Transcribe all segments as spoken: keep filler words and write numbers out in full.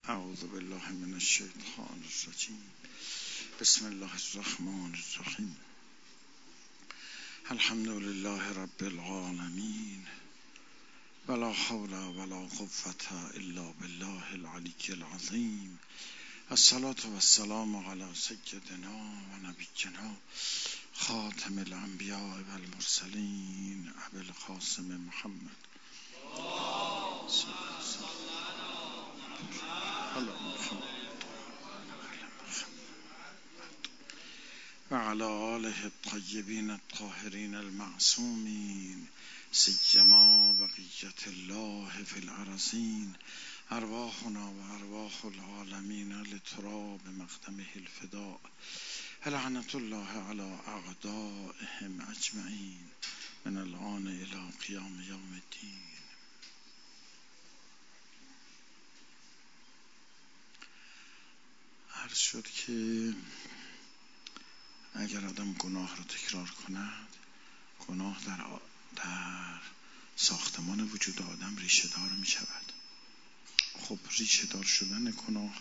اعوذ بالله من الشیطان الرجیم. بسم الله الرحمن الرحیم. الحمد لله رب العالمین ولا حول ولا قوة الا بالله العلی العظیم. الصلاة والسلام علی سیدنا و نبینا خاتم الانبیاء والمرسلین ابی القاسم محمد و علی آله الطیبین الطاهرین المعصومین سیما بقیت الله فی الارضین. ارواحنا و ارواح العالمین لتراب مقدمه الفداء. لعنت الله علی اعدائهم اجمعین من الآن الی قیام یوم الدین. عرض شد که اگر آدم گناه رو تکرار کند، گناه در, در ساختمان وجود آدم ریشه دار می شود. خب ریشه دار شدن گناه،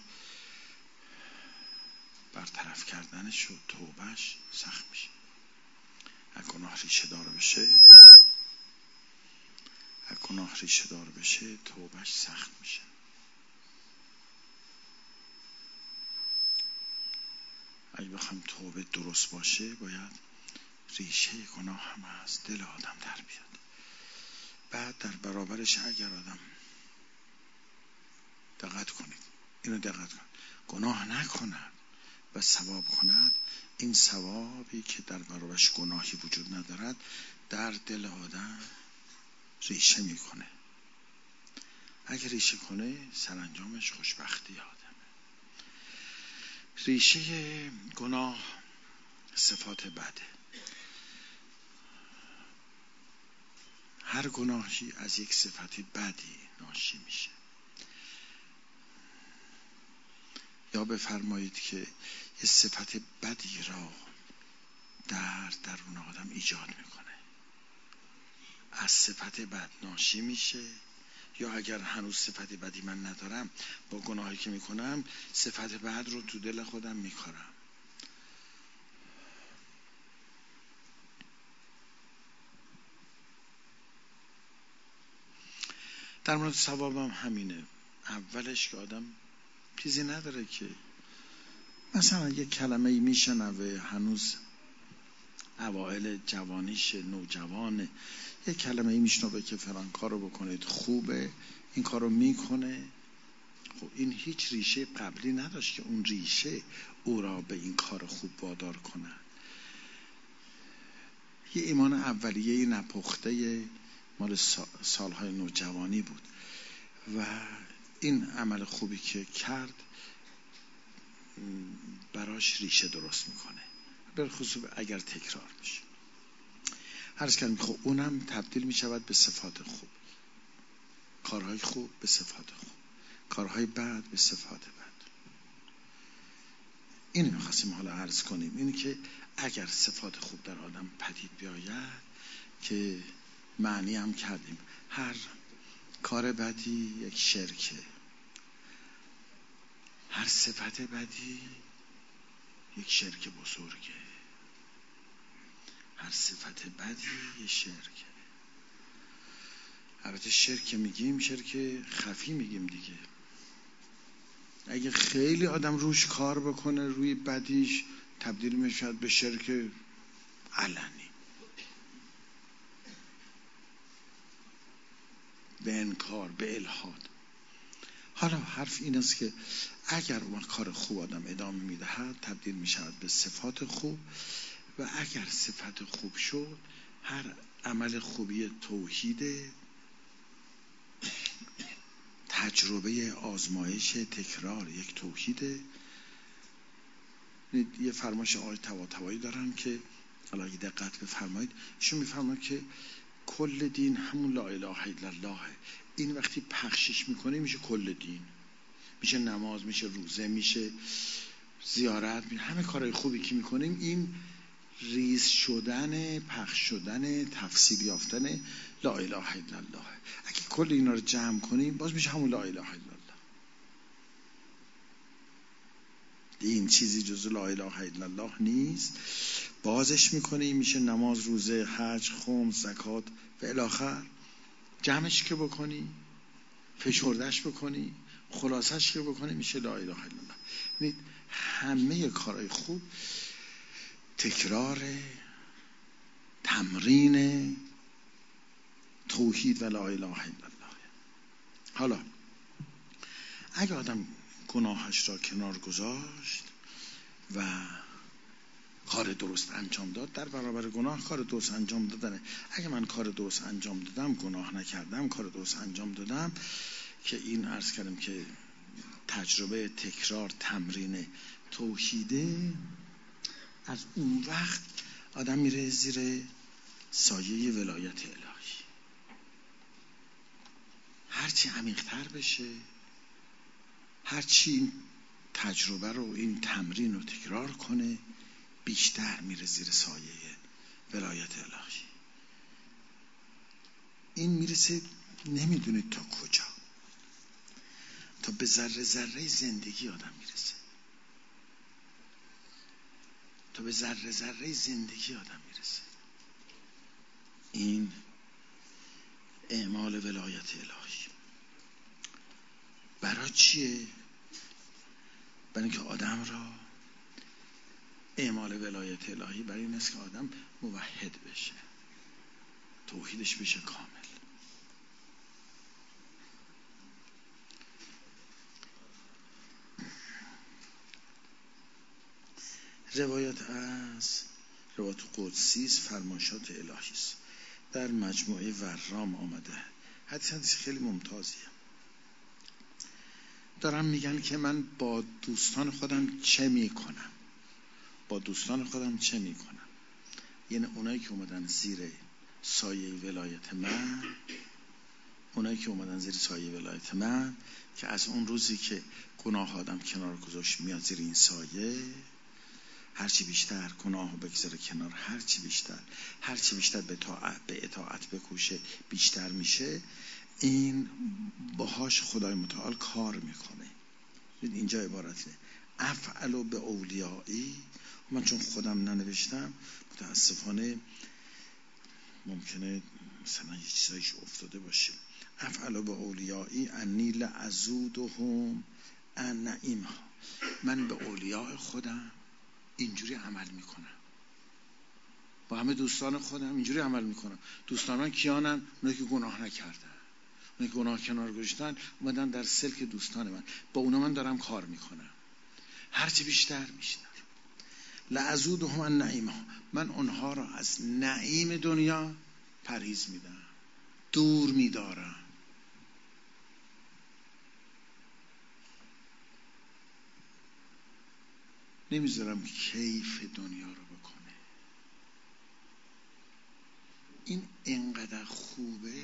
برطرف کردنش و توبهش سخت میشه. اگر گناه ریشه دار بشه اگر گناه ریشه دار بشه توبهش سخت میشه. اگه بخوام توبه درست باشه باید ریشه گناه هم از دل آدم در بیاد. بعد در برابرش اگر آدم دقت کنید، اینو دقت کن، گناه نکند و ثواب کند، این ثوابی که در برابرش گناهی وجود ندارد در دل آدم ریشه میکنه. اگر ریشه کنه سرانجامش خوشبختی آدم. ریشه گناه صفات بده. هر گناهی از یک صفت بدی ناشی میشه. یا بفرمایید که یه صفت بدی را در درون آدم ایجاد میکنه، از صفت بد ناشی میشه. یا اگر هنوز صفت بدی من ندارم، با گناهی که میکنم صفت بد رو تو دل خودم میکارم. در مورد ثوابم همینه. اولش که آدم چیزی نداره که مثلا یک کلمه ای میشنوه، هنوز اوائل جوانیش، نوجوانه، یک کلمه ای میشنوه که فلان کارو بکنید خوبه، این کارو میکنه. خب این هیچ ریشه قبلی نداشت که اون ریشه او را به این کار خوب وادار کنه. یه ایمان اولیه نپخته مال سالهای نوجوانی بود و این عمل خوبی که کرد براش ریشه درست میکنه، بالخصوص اگر تکرار بشه. عرض کردم خب اونم تبدیل میشود به صفات خوب. کارهای خوب به صفات خوب، کارهای بد به صفات بد. اینو میخواستیم حالا عرض کنیم، اینی که اگر صفات خوب در آدم پدید بیاید، که معنی هم کردیم هر کار بدی یک شرکه، هر صفت بدی یک شرک بزرگه، هر صفت بدی یک شرکه. البته شرک میگیم شرک خفی میگیم دیگه. اگه خیلی آدم روش کار بکنه، روی بدیش، تبدیل میشد به شرک علنی، به انکار، به الحاد. حالا حرف این است که اگر اون کار خوب آدم ادامه میدهد تبدیل میشود به صفات خوب، و اگر صفت خوب شد هر عمل خوبی توحید، تجربه آزمایش تکرار یک توحیده. یه فرمایش آقای طباطبایی دارن که حالا اگه دقت بفرمایید، ایشون میفرماید که کل دین همون لا اله الا الله. این وقتی پخشش میکنه میشه کل دین، میشه نماز، میشه روزه، میشه زیارت، میشه همه کارهای خوبی که میکنیم. این ریز شدن، پخش شدن، تفسیر یافتن لا اله الا الله. اگه کل اینا رو جمع کنیم باز میشه همون لا اله الا الله. این چیزی جز لا اله الا الله نیست. بازش میکنی میشه نماز، روزه، حج، خمس، زکات و الاخر. جمعش که بکنی، فشردش بکنی، خلاصش که بکنی، میشه لا اله الا الله. یعنی همه کارهای خوب تکرار تمرین توحید و لا اله الا الله. حالا اگه آدم گناهش را کنار گذاشت و کار درست انجام داد، در برابر گناه کار درست انجام دادنه. اگه من کار درست انجام دادم، گناه نکردم، کار درست انجام دادم، که این عرض کردم که تجربه تکرار تمرین توحیده، از اون وقت آدم میره زیر سایه ولایت الهی. هرچی عمیق‌تر بشه، هرچی این تجربه رو، این تمرین رو تکرار کنه، بیشتر میره زیر سایه ولایت الهی. این میرسه نمیدونید تا کجا، تا به ذره ذره زندگی آدم میرسه، تا به ذره ذره زندگی آدم میرسه. این اعمال ولایت الهی برای چیه؟ برای اینکه آدم را اعمال ولایت الهی برای این است که آدم موحد بشه، توحیدش بشه کامل. روایت از روایت قدسی است، فرمایشات الهی است، در مجموعه ورام آمده. حدیث حدیث خیلی ممتازیه. دارم میگن که من با دوستان خودم چه میکنم، با دوستان خودم چه میکنم. یعنی اونایی که اومدن زیر سایه ولایت من، اونایی که اومدن زیر سایه ولایت من، که از اون روزی که گناه آدم کنار گذاشت میاد زیر این سایه، هرچی بیشتر گناهو بگذاره کنار، هرچی بیشتر هرچی بیشتر به اطاعت به اطاعت بکوشه، بیشتر میشه. این باهاش خدای متعال کار میکنه. اینجا عبارته افعلوا به اولیایی. من چون خودم ننوشتم متاسفانه ممکنه مثلا یه چیزایش افتاده باشه. افعلوا به اولیایی انی لعزودهم ان نعیمها. من به اولیاء خودم اینجوری عمل میکنم، با همه دوستان خودم اینجوری عمل میکنم. دوستان من کیانن؟ اونایی که گناه نکردن، اونایی که گناه کنار گذاشتن، اومدن در سلک دوستان من، با اونا من دارم کار میکنم. هرچی بیشتر بیشتر لعزودهم عن نعیمها. من اونها را از نعیم دنیا پرهیز میدم، دور میدارم. نمیذارم کیف دنیا رو بکنه. این انقدر خوبه.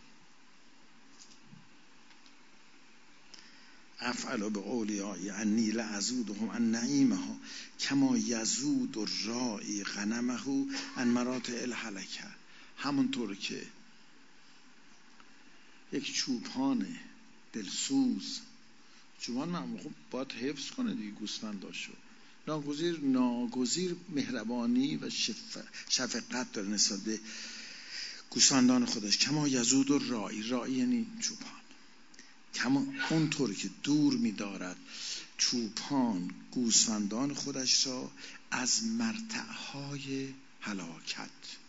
افعلوا به اولیایی انی لعزودهم عن نعیمها کما یزود الراعی غنمه عن مراتع الهلکه. همونطور که یک چوپان دلسوز، چوپان من خب باید حفظ کنه دیگه گوسفنداشو، ناگزیر ناگزیر مهربانی و شفقت داره نسبت به گوسفندان خودش. کما یزود الراعی، راعی یعنی چوپان، کما اونطوری که دور می‌دارد چوپان گوسفندان خودش را از مرتع‌های هلاکت.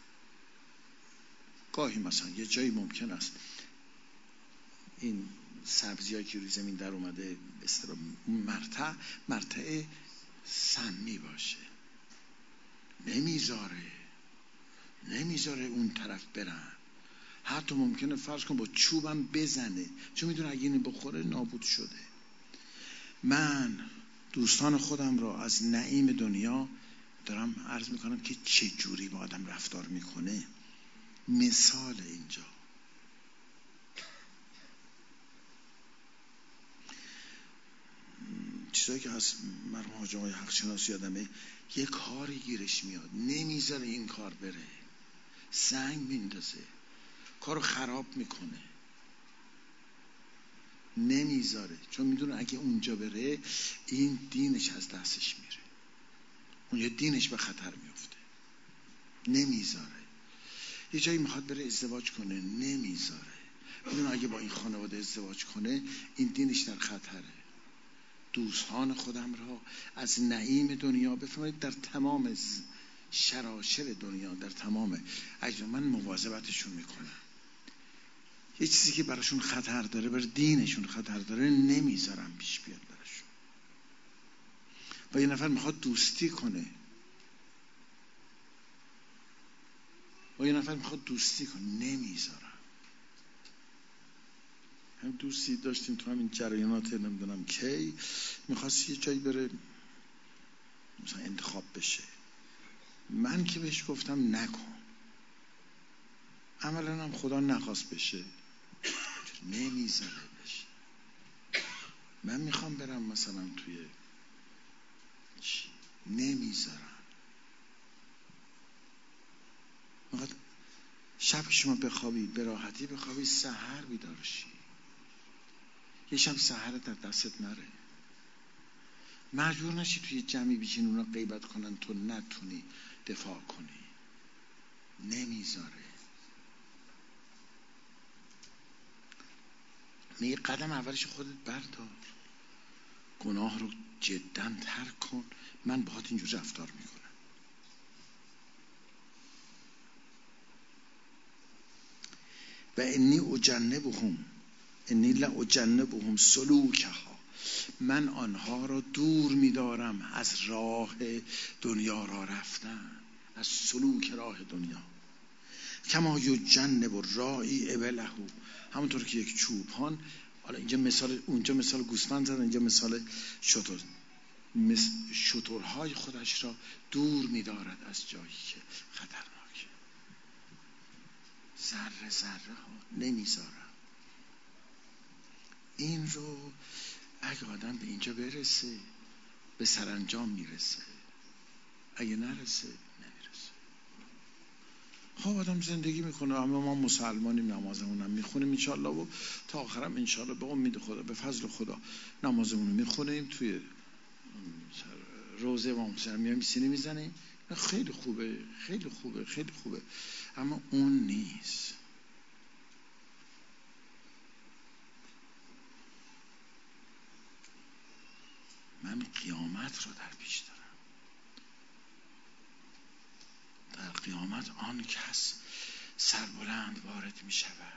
گاهی مثلا یه جایی ممکن است این سبزی‌هایی که روی زمین در اومده به اصطلاح مرتع مرتع سمی باشه، نمیذاره نمیذاره اون طرف برن. حتی ممکنه فرض کن با چوبم بزنه، چون میدونه اگه اینو بخوره نابود شده. من دوستان خودم را از نعیم دنیا دارم عرض میکنم که چه جوری با آدم رفتار میکنه. مثال اینجا چیزایی که از مرحوم حاج آقای حق شناسی یادمه، یه کاری گیرش میاد نمیذاره این کار بره، سنگ میندازه، کارو خراب میکنه. نمیذاره، چون میدونه اگه اونجا بره این دینش از دستش میره، اونجا دینش به خطر میفته. نمیذاره. یه جایی میخواد بره ازدواج کنه، نمیذاره، میدونه اگه با این خانواده ازدواج کنه این دینش در خطره. دوستان خودم را از نعیم دنیا، بفرمایید در تمام شراشر دنیا، در تمام اجزا من مواظبتشون میکنم. یه چیزی که براشون خطر داره، بر دینشون خطر داره، نمیذارم پیش بیاد براشون. و یه نفر میخواد دوستی کنه، و یه نفر میخواد دوستی کنه، نمیذارم. هم دوستی داشتیم تو همین جریانات نمیدونم کی، میخواست یه جایی بره مثلا انتخاب بشه، من که بهش گفتم نکن، عملا هم خدا نخواست بشه، نمیذاره بشه. من میخوام برم مثلا توی چی، نمیذارم. میخواد شب شما بخوابی به راحتی بخوابی، سحر بیدار شی، یه شب سحر در دستت نره، مجبور نشی توی جمعی بیشین اونا غیبت کنن تو نتونی دفاع کنی. نمیذاره. میگه قدم اولش خودت بردار، گناه رو جدا ترک کن، من باهات اینجور رفتار میکنم. و انی اجنبهم انی لا اجنبهم سلوکها، من آنها را دور می‌دارم از راه دنیا را رفتن، از سلوک راه دنیا. کما یجنب الراعی ابله، همونطور که یک چوپان، حالا اینجا مثال، اونجا مثال گوسفند زدن، اینجا مثال شتر، شترهای خودش را دور می‌دارد از جایی که خطرناکه. ذره ذره ها نمیذارم. این رو اگه آدم به اینجا برسه به سرانجام میرسه، اگه نرسه نمیرسه. خب آدم زندگی میکنه، اما ما مسلمانیم، نمازمون هم میخونیم انشالله، و تا آخرم انشالله به امید خدا، به فضل خدا نمازمون رو میخونیم، توی روزه امام حسین میایم سینه میزنیم. خیلی خوبه، خیلی خوبه، خیلی خوبه، اما اون نیست. من قیامت رو در پیش دارم. در قیامت آن کس سربلند وارد می شود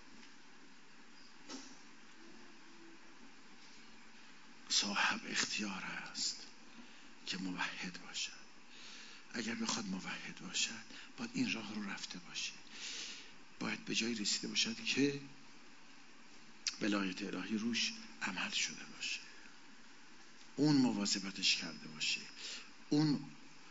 صاحب اختیار است که موحد باشد. اگر بخواد موحد باشد باید این راه رو رفته باشه، باید به جایی رسیده باشد که ولایت الهی روش عمل شده باشه، اون مواظبتش کرده باشه، اون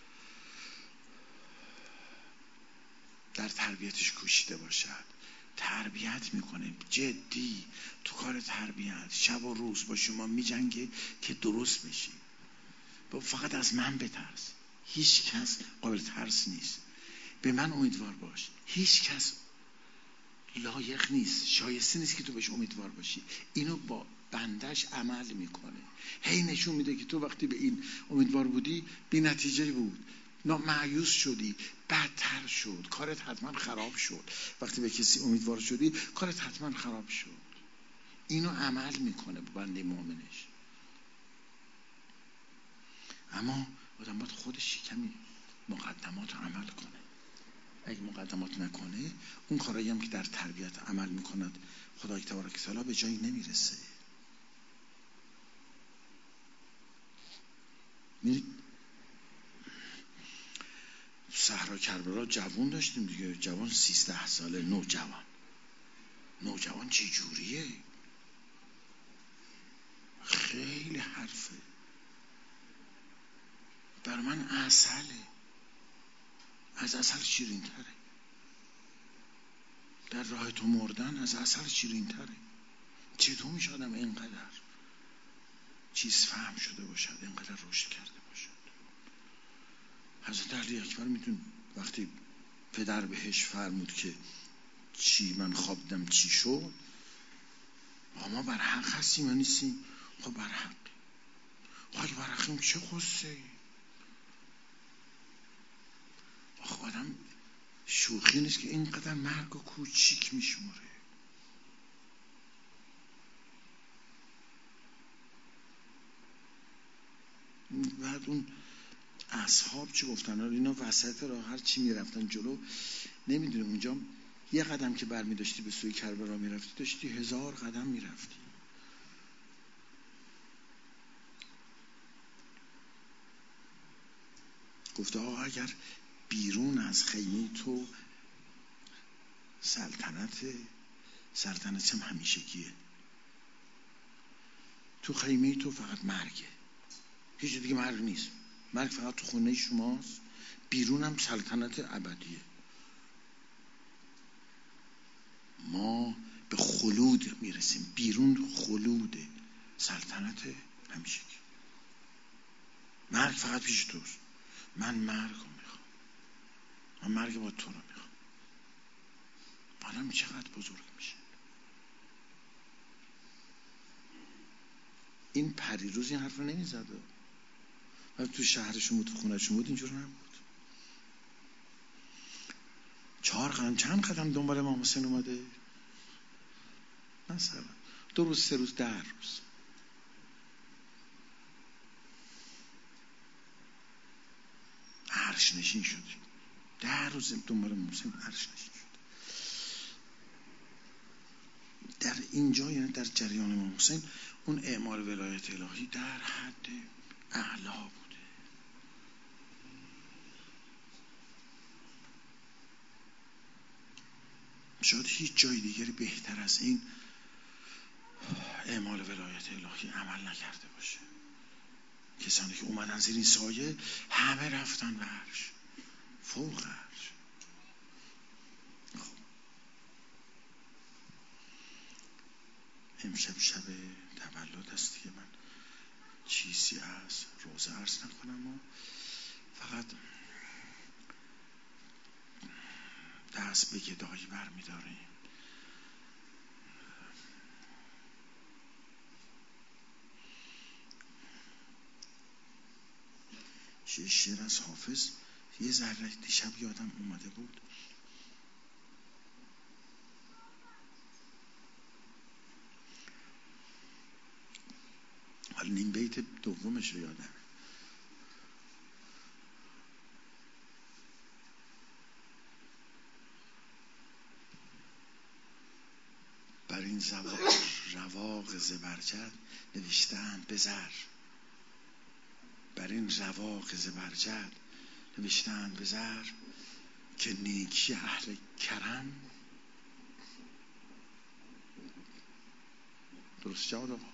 در تربیتش کوشیده باشد. تربیت میکنه جدی تو کار تربیت، شب و روز با شما میجنگه که درست بشی. فقط از من بترس، هیچ کس قابل ترس نیست، به من امیدوار باش. هیچ کس لایق نیست، شایسته نیست که تو بهش امیدوار باشی. اینو با بندش عمل میکنه، هی نشون میده که تو وقتی به این امیدوار بودی بی نتیجه بود، مایوس شدی، بدتر شد، کارت حتما خراب شد. وقتی به کسی امیدوار شدی کارت حتما خراب شد. اینو عمل میکنه با بنده مؤمنش. اما آدم باید خودش کمی مقدمات رو عمل کنه. اگه مقدمات نکنه، اون کارایی هم که در تربیت عمل میکند خدای تبارک و تعالی به جایی نمیرسه. میرید صحرا کربلا جوان داشتیم دیگه، جوان سیزده ساله، نوجوان. نوجوان چی جوریه؟ خیلی حرفه، بر من عسله، از عسل شیرین تره. در راه تو مردن از عسل شیرین تره. چطور میشه آدم اینقدر چیز فهم شده باشد، اینقدر رشد کرده باشد؟ حضرت علی اکبر میتون وقتی پدر بهش فرمود که چی من خواب دیدم چی شد، آقا ما بر حق هستیم یا نیستیم؟ خب بر حق. خب بر حقیم چه قصه ای؟ آخه آدم شوخی نیست که اینقدر مرگ و کوچیک میشموره. بعد اون اصحاب چی گفتن؟ اینا وسط راه هر چی میرفتن جلو، نمیدونه اونجا یه قدم که برمی داشتی به سوی کربلا میرفتی، داشتی هزار قدم میرفتی. گفته آقا اگر بیرون از خیمه تو سلطنت سلطنت هم همیشگیه، تو خیمه تو فقط مرگه، هیچ دیگه مرگ نیست. مرگ فقط تو خونه شماست، بیرون هم سلطنت ابدیه. ما به خلود میرسیم، بیرون خلوده، سلطنت همیشگی. مرگ فقط پیش توست. من مرگ رو میخوام، من مرگ با تو رو میخوام. آدم چقدر بزرگ میشه. این پریروز این حرف رو نمیزد، ولی تو شهرشون بود، تو خونهشون بود، اینجور نبود. چهار قدم چند قدم دنبال امام حسین اومده؟ مثلا دو روز سه روز ده روز. عرش نشین شد. ده روز دنبال امام حسین عرش نشین شد. در اینجا یعنی در جریان امام حسین اون اعمال ولایت الهی در حد اعلا بوده. شاید هیچ جای دیگری بهتر از این اعمال ولایت الهی عمل نکرده باشه. کسانی که اومدن زیر این سایه همه رفتن به عرش، فوق عرش. امشب شب تولد است که من چیزی از روزه عرض نکنم و فقط دست به گدایی بر می داریم. یه شعر از حافظ یه ذره دیشب یادم اومده بود، حالا نیم بیت دومش رو یادم. بر این رواق زبرجد نوشته‌اند به زر، بر این رواق زبرجد نوشته‌اند به زر، که نیکی اهل کرم. درست جواد آقا؟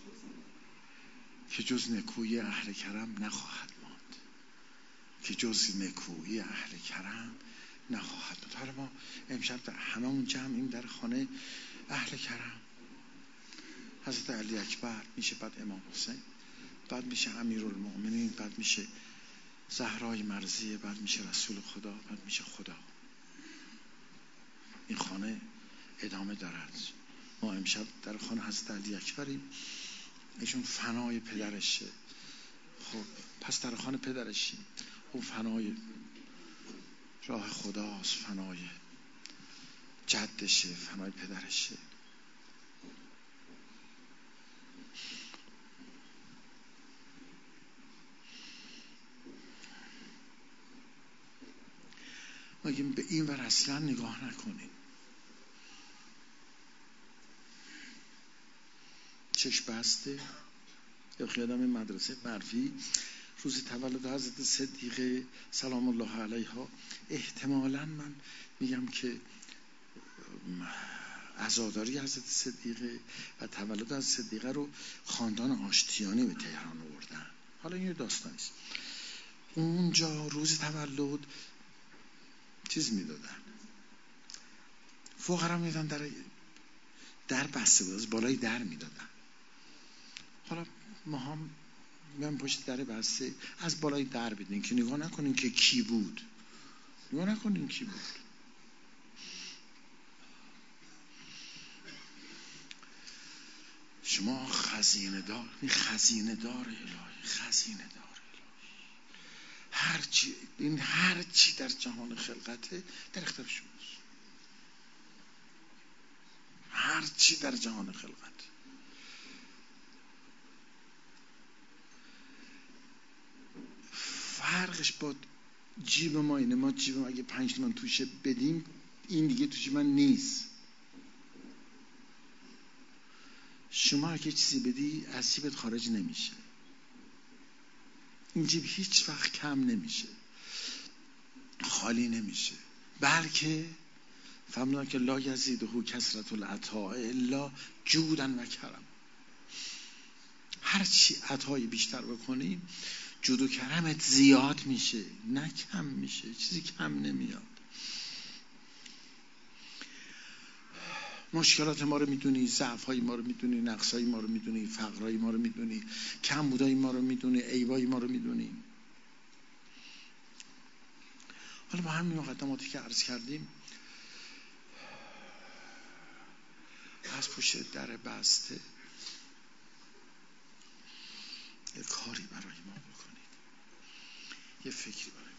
که جز نکویی اهل کرم نخواهد ماند، که جز نکویی اهل کرم نخواهد ماند. حالا ما امشب در هممون جمعیم در خانه اهل کرم. حضرت علی اکبر میشه، بعد امام حسین، بعد میشه امیرالمؤمنین، بعد میشه زهرای مرضیه، بعد میشه رسول خدا، بعد میشه خدا. این خانه ادامه دارد. ما امشب در خانه حضرت علی اکبریم، ایشون فنای پدرشه. خب پس در خانه پدرشیم، اون فنای راه خداست، فنای جدشه، فنای پدرشه. ما به این ور اصلا نگاه نکنیم. چشم بسته. یا خیادم مدرسه برفی روز تولد حضرت صدیقه سلام الله علیها، احتمالاً من میگم که عزاداری حضرت صدیقه و تولد حضرت صدیقه رو خاندان آشتیانی به تهران آوردن. حالا این داستانی است. اونجا روز تولد چیز میدادن، فقرا میدادن، در در بسته بود، از بالای در میدادن. حالا ما هم میان پشت در بسته از بالای در بدین که نگاه نکنین که کی بود، نگاه نکنین کی بود. شما خزینه دار، این خزینه دار الهی، خزینه دار الهی. هر چی، این هر چی در جهان خلقته در اختیار شماست. هر چی در جهان خلقت. فرقش با جیب ما اینه، ما جیب ما اگه پنج تومن توشه بدیم، این دیگه توش من نیست. شما اگه چیزی بدی از جیبت خارج نمیشه. این جیب هیچ وقت کم نمیشه، خالی نمیشه، بلکه فهمیدن که لا یزیده کثرت العطاء الا جودا و کرم. هر چی عطای بیشتر بکنیم جود و کرمت زیاد میشه، نه کم میشه، چیزی کم نمیاد. مشکلات ما رو میدونی، ضعف‌های ما رو میدونی، نقص‌های ما رو میدونی، فقرهای ما رو میدونی، کمبودهای ما رو میدونی، عیبای ما رو میدونی. حالا با همین مقدماتی که عرض کردیم از پشت در بسته یه کاری برای ما بکنید، یه فکری برای